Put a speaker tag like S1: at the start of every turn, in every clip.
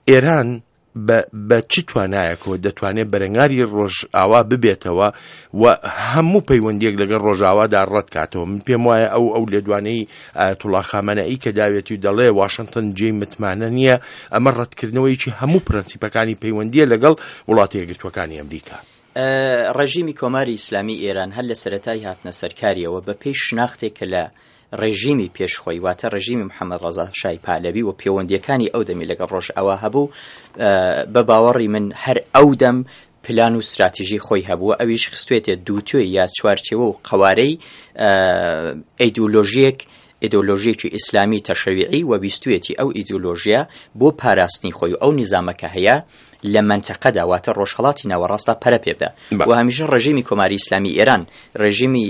S1: ئێران بە چ توانایەکەوە دەتوانێت بەرەنگاری ڕۆژئاوا ببێتەوە و هەموو پەیوەندیەک لەگەڵ ڕۆژئاوادا ڕەت کاتەوە. من پێم وایە ئەو لێدوانەی ئایەتوڵا خامنەئی کە داوێتی و دەڵێ واشنگتن جێی متمانە نییە، ئەمە ڕەتکردنەوەیکی هەموو پرەنسیپەکانی پەیوەندیە لەگەڵ وڵاتە یەکگرتووەکانی ئەمریکا.
S2: ڕژیمی کۆماری ئیسلامی ئێران هەر لە سەرەتای هاتنە سەرکاریەوە بە پێی شناختێک کە لە ڕێژیمی پێشخۆی واتە ڕێژیمی محەممەد ڕەزا شای پالەوی و پەیوەندیەکانی ئەو دەمی لەگەڵ ڕۆژئاوا هەبوو، بە باوەڕی من هەر ئەو دەم پلان و استراتیژی خۆی هەبووە، ئەویش خستوێتێ دووتوێ یا چوارچێوە و قەوارەی ئیدۆلۆژیەکی ئیسلامی تەشەیعی و بیستوێتی ئەو ئیدۆلۆژیە بۆ پاراستنی خۆی و ئەو نیزامەکە هەیە لە منتەقەدا واتە ڕۆژهەڵاتی ناوەڕاستدا پەرە پێبدا. و هەمیشە ڕژیمی کۆماری ئیسلامی ئێران، ڕژیمی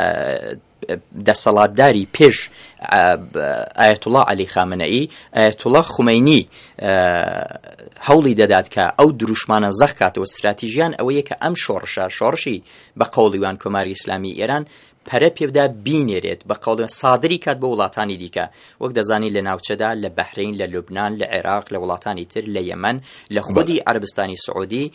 S2: دەسەڵاتداری پێش ئایەتوڵا عەلی خامنەئی، ئایەتوڵا خومەینی هەوڵی دەدات کە ئەو دروشمانە زەخ کاتەوە. استراتیژیان ئەوەیە کە ئەم شۆڕشی بە قەوڵیوان کۆماری ئیسلامی ئێران پەرە پێبدا بینێرێت، بە قەوڵ سادری کات بە وڵاتانی دیکە، وەک دەزانی لە ناوچەدا لە بەحرین، لە لوبنان، لە عێراق، لە وڵاتانی تر، لە یەمەن، لە خودی عەربستانی سعودی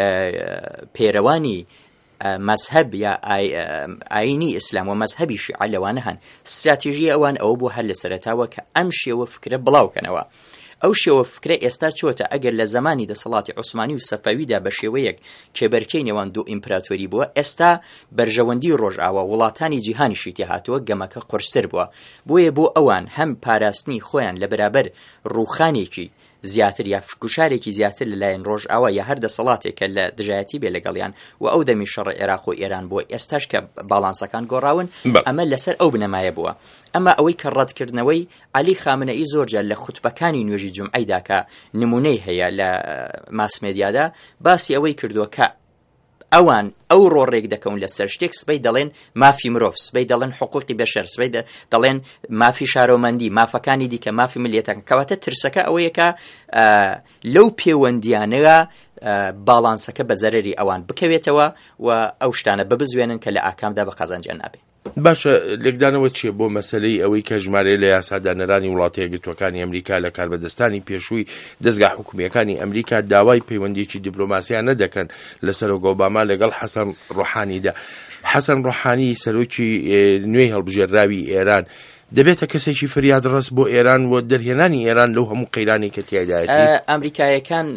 S2: پێرەوانی مەزهب یا ئاینی ئیسلام و مەزهبی شیعە لەوانە هەن. استراتیژی ئەوان ئەوە بوو هەر لە سەرەتاوە کە ئەم شێوە فکرە بڵاوکەنەوە. ئەو شێوە فکرە ئێستا چۆتە ئەگەر لە زمانی دەسەڵاتی عوسمانی و سەفەویدا بە شێوەیەک کێبەرکەی نێوان دوو ئیمپراتۆری بووە، ئێستا بەرژەوەندی ڕۆژئاوا وڵاتانی جیهانیشی تێ هاتووە، گەمەکە قورستر بووە. بۆیە بۆ ئەوان هەم پاراستنی خۆیان لە بەرابەر ڕووخانێکی زیاتر یا گوشارێکی زیاتر لەلایەن ڕۆژئاوا یا هەر دەسەڵاتێکە لە دژایەتی بێ لەگەڵیان و ئەو دەمی شەڕ عێراق و ئێران بووە، ئێستاش کە باڵانسەکان گۆڕاون ئەمە لەسەر ئەو بنەمایە بووە. ئەمە ئەوەی کە ڕەتکردنەوەی عەلی خامنەئی زۆرجار لە خوتبەکانی نوێژی جومعەیدا کە نمونەی هەیە لە ماسمێدیادا باسی ئەوەی کردووە کە ئەوان ئەو ڕۆڕێک دەکەون لەسەر شتێک، سبەی دەڵێن مافی مرۆڤ، سبەی دەڵێن حقوقی بەشەر، سبەی دەڵێن مافی شارۆمەندی، مافەکانی دیکە، مافی ملیەتەکان. کەواتە ترسەکە ئەوەیە کە لەو پەیوەندیانەوە باڵانسەکە بە زەرەری ئەوان بکەوێتەوە و ئەو شتانە ببزوێنن کە لە ئاکامدا بە قەزانجیان نابێت.
S1: باشە، لێکدانەوە چیە بۆ مەسەلەی ئەوەی کە ژمارەی لە یاسادانەرانی وڵاتە یەکگرتووەکانی ئەمریکا لە کاربەدەستانی پێشووی دەستگا حکوومیەکانی ئەمریکا داوای پەیوەندیی دیپلۆماسیان نەدەکەن لەسەر ئۆباما لەگەڵ حەسەن ڕۆحانیدا. حەسەن ڕۆحانی سەرۆکی نوێی هەڵبژێردراوی ئێران دەبێتە کەسێکی فریادڕەس بۆ ئێران و دەرهێنانی ئێران لەو هەموو قەیرانی کە تیایدایەتی.
S2: ئەمریکایەکان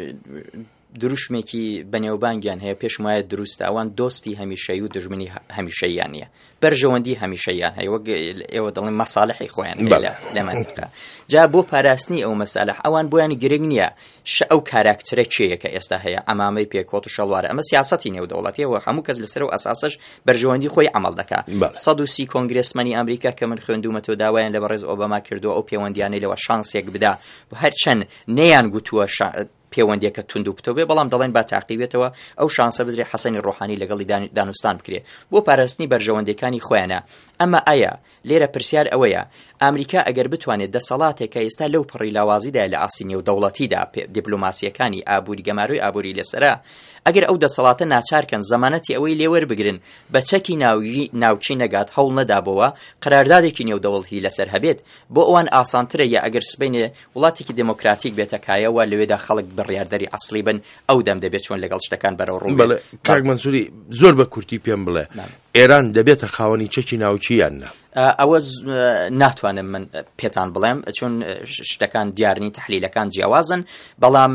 S2: دروشمێکی بەنێوبانگیان هەیە، پێشم وایە دروستە، ئەوان دۆستی هەمیشەیی و دژمنی هەمیشەییان نییە، بەرژەوەندی هەمیشەییان هەیە، وەک ئێوە دەڵێن مەساڵحی خۆیان لە منطقە. جا بۆ پاراستنی ئەو مەسالح ئەوان بۆیان گرنگ نییە ئەو کاراکترە کێیە کە ئێستا هەیە، ئەمامەی پێکۆت و شەڵوارە، ئەمە سیاسەتی نێودەوڵەتیەوە، هەموو کەس لەسەر و ئەساسش بەرژەوەندی خۆی عمل دەکات. 130 کۆنگرێسمەنی ئەمریکا کە من خوێندومەتەوە داوایان لە بەڕێز ئۆباما کردووە ئەو پەیوەندیانەی لەوە شانسێک بدا، هەرچەند نەیان گوتووە پەیوەندیەکە تونند و پتۆ بێ، بەڵام دەڵێن با تاقیبێتەوە ئەو شانسە بدرێ حەسەنی ڕۆحانی لەگەڵی دانوستان بکرێ بۆ پاراستنی بەرژەوەندەکانی خۆیانە. ئەمە ئایا لێرە پرسیار ئەوەیە ئەمریکا ئەگەر بتوانێت دەسەڵاتێکە ئێستا لەو پڕی لاوازیدا لە ئاسینی و دەوڵەتیدا دیپلۆماسیەکانی ئابووری گەماروی ئابووری لەسەرا، ئەگەر ئەو دەسەڵاتە ناچارکەن زەمانەتی ئەوەی لێوەربگرن بە چەکی ناوچی نەگات هەوڵ نەدابەوە قەراردادێکی نێودەوڵەتی لەسەر هەبێت، بۆ ئەوان ئاسانترە یا ئەگەر سبەینێ وڵاتێکی دموکراتیک بێتە کایەوە لەوێدا خەڵک بڕیاردەری ئەسڵی بن، ئەو دەم دەبێت چۆن لەگەڵ شتەکان بەرەو ڕوو بێت.
S1: کاک مەنسووری زۆر بە کورتی پێم بڵێ، ئێران دەبێتە خاوەنی چەکی ناوچی یان نە؟
S2: ئەوە ناتوانم من پێتان بڵێم، چون شتەکان دیارنی تەحلیلەکان جیاوازن، بەڵام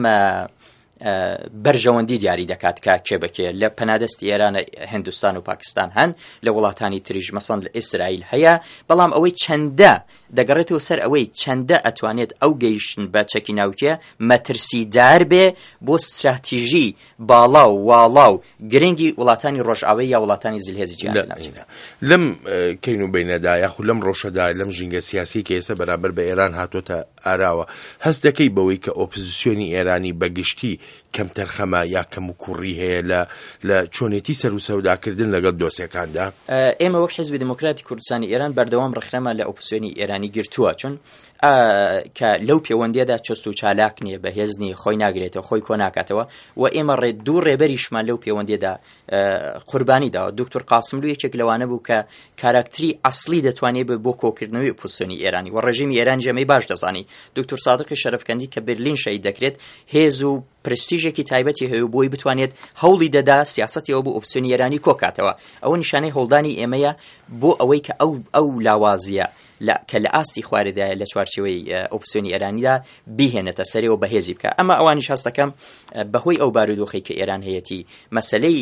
S2: بەرژەوەندی دیاری دەکات کە کێبەکێ لە پەنادەستی ئێرانە هندستان و پاکستان هەن، لە وڵاتانی تریژ مەسەڵەن لە ئیسرائیل هەیە، بەڵام ئەوەی چەندە دەگەڕێتەوە سەر ئەوەی چەندە ئەتوانێت ئەو گەیشتن بە چەکی ناوچە مەترسیدار بێ بۆ استراتیژی باڵا و واڵا و گرنگی وڵاتانی ڕۆژئاوایی یا وڵاتانی زلهێزی جیهان ناوچەکە.
S1: لەم کەین و بەینەدا یاخو لەم ڕۆژەدا لەم ژینگە سیاسی کە ئێستا بەرامبەر بە ئێران هاتوۆتە ئاراوە، هەست دەکەی بەوەی کە ئۆپۆزیسیۆنی ئێرانی بەگشتی کەم تەرخەمە یا کەم و کوڕی هەیە لە چۆنێتی سەر و سەوداکردن لەگەڵ دۆسیەکاندا؟
S2: ئێمە وەک حیزبی دموکراتی کوردستانی ئێران بەردەوام ڕێکخرامان لە ئۆپۆزیسیۆنی ئێرانی گرتووە، چون کە لەو پەیوەندیەدا چست و چالاک نییە بەهێزنی خۆی ناگرێتەوە خۆی کۆ ناکاتەوە و ئێمە دوو ڕێبەریشمان لەو پەیوەندیەدا قوربانی داوە. دکتۆر قاسملو یەکێک لەوانە بوو کە کاراکتری ئەسڵی دەتوانێت بۆ کۆکردنەوەی ئۆپۆزیسیۆنی ئێرانی و ڕێژیمی ئێران جێمەی باش دەزانی. دکتۆر سادقی شەرەفکەندی کە برلین شەید دەکرێت هێز و پرستیژێکی تایبەتی هەیە بۆی بتوانێت هەوڵی دەدا سیاسەتی ئەو بۆ ئۆپسیۆنی ئێرانی کۆکاتەوە. ئەوە نیشانەی هەوڵدانی ئێمەیە بۆ ئەوەی کە ئەو لاوازیە کە لە ئاستی خواردەیە لە چوارچێوەی ئۆپسیۆنی ئێرانیدا بیهێنێتە سەرەوە بەهێزی بکە. ئەمە ئەوانیش هەست دەکەم بەهۆی ئەو بارودۆخی کە ئێران هەیەی مەسەلەی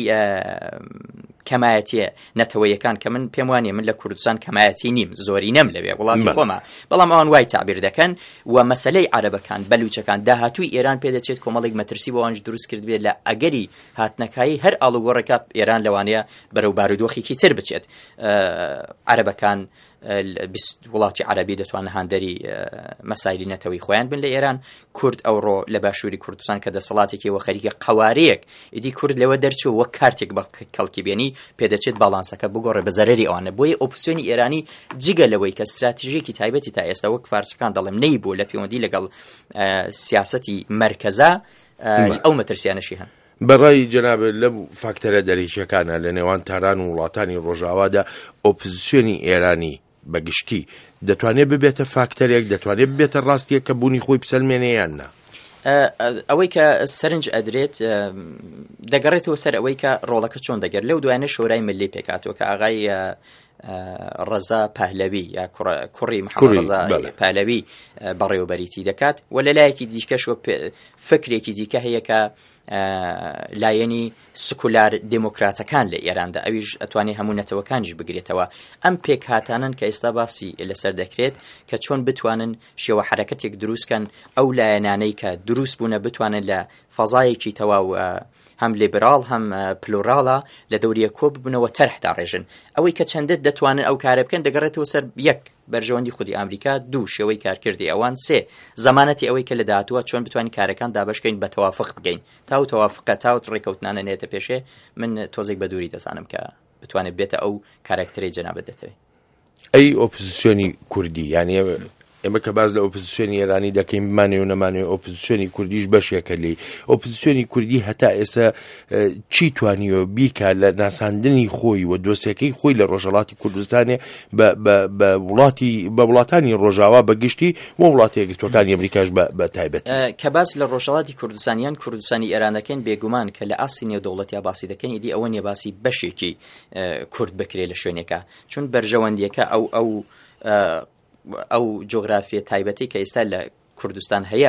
S2: کەمایەتیە نەتەوەیەکان کە من پێم وانێ من لە کوردستان کەمایەتی نیم زۆری نەم لەوێ وڵاتی خۆمە، بەڵام ئەوان وای تعبیر دەکەن و مەسەلەی عەرەبەکان بەلوچەکان داهاتووی ئێران پێدەچێت کۆمەڵێک مەترسی بۆ ئەوانش دروست کرد بێت لە ئەگەری هاتنەکایی هەر ئاڵوگۆڕێکە ئێران لەوانەیە بەرەو بارودۆخێکی تر بچێت. عەرەبەکان وڵاتی عەرەبی دەتوانن هاندەری مەسایلی نەتەوەی خۆیان بن لە ئێران. کورد ئەوڕۆ لە باشووری کوردستان کە دەسەڵاتێکی وە خەریکە قەوارەیەک ئیدی کورد لەوە دەرچوو وەک کارتێک بە کەڵکی بێنی پێدەچێت باڵانسەکە بگۆڕێ بە زەرەری ئەوانە. بۆیە ئۆپۆزیسیۆنی ئێرانی جگە لەوەی کە استراتیژیەکی تایبەتی تا ئێستا وەک فارسەکان دەڵێم نەی بوو لە پەیوەندی لەگەڵ سیاسەتی مەرکەزا ئەو مەترسیانەشی هەن.
S1: بەڕای جەناب لە فاکتەرە دەرەکیەکانە لە نێوان تاران و وڵاتانی ڕۆژاوادا ئۆپۆزیسیۆنی ئێرانی بەگشتی دەتوانێت ببێتە فاکتەرێک، دەتوانێت ببێتە ڕاستیەک کە بوونی خۆی بسەلمێنەیان نا.
S2: ئەوەی کە سەرنج ئەدرێت دەگەڕێتەوە سەر ئەوەی کە ڕۆڵەکە چۆن دەگەر لەو دوایانە شۆرای ملی پێکاتەوە کە ئاغای ڕەزا پەهلەوی یا کوڕی محەممەد ڕەزا پەهلەوی بەڕێوەبەریتی دەکات و لە لایەکی دیکەشەوە فکرێکی دیکە هەیە کە لایەنی سکولار دموکراتەکان لە ئێراندا ئەویش ئەتوانێت هەموو نەتەوەکانیش بگرێتەوە. ئەم پێک هاتانن کە ئێستا باسی لەسەر دەکرێت کە چۆن بتوانن شێوە حرەکەتێک دروستکەن ئەو لایەنانەی کە دروست بوونە بتوانن لە فەزایەکی تەواو هەم لیبرال هەم پلۆراڵە لە دەوریە کۆ ببنەوە تەرحدا ڕێژن. ئەوەی کە چەندت دەتوانن ئەو کارە بکەن دەگەڕێتەوە سەر یەک بەرژەوەندی خودی ئەمریکا، دوو شێوەی کارکردی ئەوان، سێ زەمانەتی ئەوەی کە لە داهاتووە چۆن بتوانین کارەکان دابەشکەین بە تەوافق بگەین تا و تەوافقە تا و ڕێکەوتنانە نێتە پێشێ. من تۆزێک بە دووری دەزانم کە بتوانێت بێتە ئەو کارکتەرەی جەنابەت دەتەوێت.
S1: ئەی ئۆپۆزیسیۆنی کوردی یعنی ئێمە کە باز لە ئۆپۆزیسیۆنی ئێرانی دەکەین بمانێ و نەمانێ ئۆپۆزیسیۆنی کوردیش بەشێکە لێی. ئۆپۆزیسیۆنی کوردی هەتا ئێستا چی توانیوە بیکە لە ناساندنی خۆی و دۆسیەکەی خۆی لە ڕۆژهەڵاتی کوردستانێ بە وڵاتانی ڕۆژاوا بەگشتی و وڵاتی یەکگرتووەکانی ئەمریکاش بە تایبەت.
S2: کە باس لە ڕۆژهەڵاتی کوردستانیان کوردستانی ئێران دەکەین بێگومان کە لە ئاستی نێودەوڵەتیا باسی دەکەین ئیدی ئەوە نیە باسی بەشێکی کورد بکرێ لە شوێنێکە چون بەرژەوەندیەکە ئەو جۆگرافیە تایبەتی کە ئێستا لە کوردستان هەیە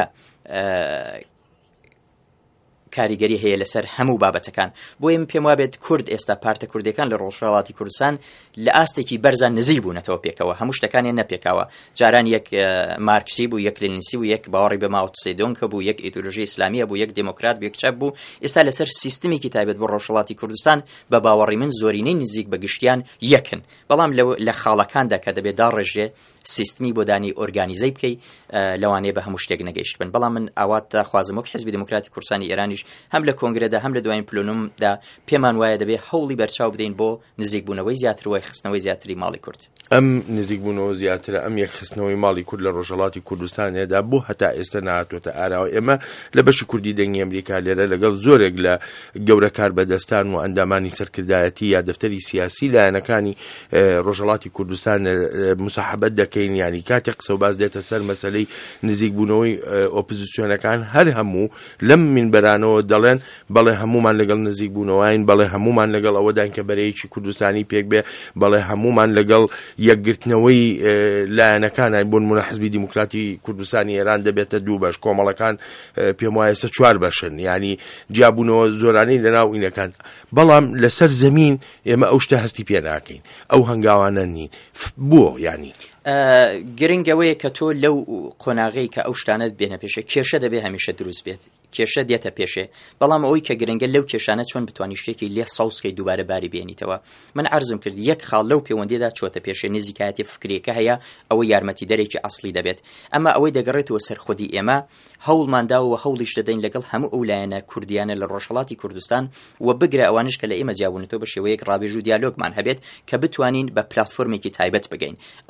S2: کاریگەری هەیە لەسەر هەموو بابەتەکان. بۆیە من پێم وابێت کورد ئێستا پارتە کوردەکان لە ڕۆژهەڵاتی کوردستان لە ئاستێکی بەرزان نزیک بوونەتەوە پێکەوە، هەموو شتەکانیان نەپێکاوە. جاران یەک مارکسی بوو، یەک لێنینسی بوو، یەک باوەڕی بە ماو تسێدۆنکە بوو، یەک ئیدئۆلۆژی ئیسلامیە بوو، یەک دموکرات بوو، یەک چەپ بوو. ئێستا لەسەر سیستمێکی تایبەت بۆ ڕۆژهەڵاتی کوردستان بە باوەڕی من زۆرینەی نزیک بە گشتیان یەکن. بەڵام لە خاڵەکاندا کە دەبێت داڕێژێ سیستمی بۆ دانی ئۆرگانیزەی بکەی لەوانەیە بە هەموو شتێک نەگەیشت بن. بەڵام من ئاوات خوازم وەک حیزبی دموکراتی کوردستانی ئێرانیش هەم لە کۆنگرەدا هەم لە دوایین پلۆنومدا پێمان وایە دەبێت هەوڵی بەرچاو بدەین بۆ نزیکبوونەوەی زیاتر و خستنەوەی زیاتری ماڵی کورد.
S1: ئەم نزیکبوونەوە زیاترە، ئەم یەکخستنەوەی ماڵی کورد لە ڕۆژهەڵاتی کوردستانێدا بۆ هەتا ئێستا نهاتوۆتە ئاراوە. ئێمە لە بەشی کوردی دەنگی ئەمریکا لێرە لەگەڵ زۆرێک لە گەورە کاربەدەستان و ئەندامانی سەرکردایەتی یا دەفتەری سیاسی لایەنەکانی ڕۆژهەڵاتی کوردستان مساحەبەت دەکەین، یعنی کاتێک قسە و باز دێتە سەر مەسەلەی نزیکبوونەوەی ئۆپۆزیسیۆنەکان هەر هەموو لەم منبەرانەوە دەڵێن بەڵێ هەمومان لەگەڵ نزیکبوونەوەین، بەڵێ هەمومان لەگەڵ ئەوەدان کە بەرەیەکی کوردستانی پێک بێ، بەڵێ هەمومان لەگەڵ یەکگرتنەوەی لایەنەکان بۆ نمونە حیزبی دیموکراتی کوردستانی ئێران دەبێتە دوو بەش، کۆمەڵەکان پێم وایە سە چوار بەشن، یعنی جیابوونەوە زۆرانەی لەناو ئینەکان. بەڵام لەسەر زەمین ئێمە ئەو شتە هەستی پێ ناکەین، ئەو هەنگاوانە نین. بۆ یعنی
S2: گرنگەوەیە کە تۆ لەو قۆناغەی کە ئەو شتانت بێنە پێشە کێشە دەبێت هەمیشە دروست بێت، کێشە دێتە پێشێ. بەڵام ئەوەی کە گرنگە لەو کێشانە چۆن بتوانانی شتێکی لێ ساوسکەی دووبارە باری بێنیتەوە. من عەرزم کرد یەک خاڵ لەو پەیوەندیدا چۆتە پێشێ نزیکایەتی فکرێکە هەیە، ئەوە یارمەتی دەرێکی ئەسڵی دەبێت. ئەمە ئەوەی دەگەڕێتەوە سەر خودی ئێمە هەوڵمانداوە هەوڵیش دەدەین لەگەڵ هەموو ئەو لایەنە کوردیانە لە ڕۆژهەڵاتی کوردستان و بگرە ئەوانش کە لە ئێمە جیابوونەتەوە بە شێوەیەک ڕابێژ و دیالۆگمان هەبێت کە بتوانین بە پلاتفۆرمێکی تایبەت بگەین. ئەو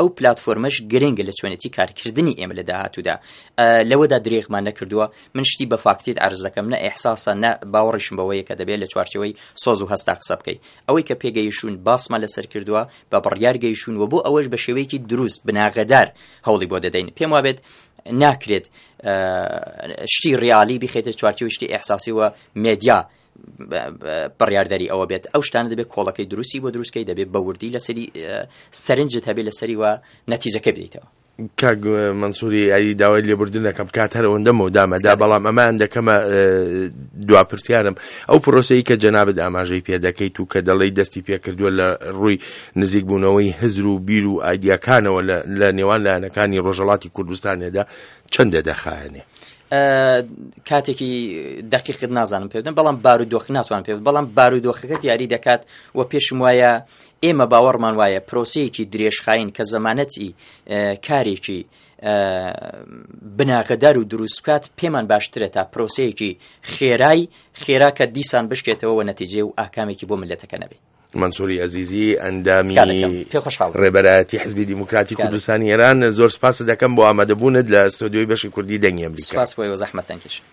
S2: پلتفۆرمەش گرنگە لە چۆنێتی کارکردنی ئێمە لە داهاتوودا لەوەدا درێغمان نەکردووە. من شتی بە فاکتیت عرض دەکەم، نە ئێحساسە نە باوەڕیشم بەوەیە کە دەبێت لە چوارچەوەی سۆز و هەستا قسە بکەیت. ئەوەی کە پێگەیشتون باسمان لەسەر کردووە بە بڕیار گەیشتون و بۆ ئەوەش بە شێوەیەکی دروست بناغەدار هەوڵی بۆ دەدەین. پێم وابێت ناکرێت شتی ڕیالی بخێتە چوارچەوەی شتی ئێحساسی و مێدیا بڕیاردەری ئەوە بێت. ئەو شتانە دەبێت کۆڵەکەی دروستی بۆ دروستکەی، دەبێت بەوردی لەسەری سەرنجت هەبێت لەسەری و نەتیجەکە بدەیتەوە.
S1: کاک منسووری یاری داوای لێبوردنەکەم کات هەرەوەندە مەودامەدا، بەڵام ئەمان دەکەمە دواپرسیارم ئەو پرۆسەی کە جەنابەت ئاماژەی پێ دەکەیت و کە دەڵێی دەستی پێکردووە لە ڕووی نزیکبوونەوەی هزر و بیر و ئایدیاکانەوە لە نێوان لایەنەکانی ڕۆژهەڵاتی کوردستانێدا چەندە دەخایەنێ؟
S2: کاتێکی دقیقت نازانم پێ بدەم، بەڵام بارودۆخ ناتوان پێ، بەڵام بارودۆخەکە دیاری دەکات و پێشم وایە ئێمە باوەڕمان وایە پرۆسەیەکی درێژخاین کە زەمانەتی کارێکی بناغەدار و دروست بکات پێمان باشترێت تا پرۆسەیەکی خێرا کە دیسان بشکێتەوە و نەتیجێ و ئاکامێکی بۆ ملەتەکە نەبێت.
S1: منسووری عزیزی ئەندامی ڕێبەرایەتی حزبی دیموکراتی کوردستانی ئێران، زۆر سپاس دەکەم بۆ ئامادەبوونت لە ستۆدیۆی بەشی کوردی دەنگی ئەمریکا.
S2: سپاس بۆی و زەحمەتەن کێش.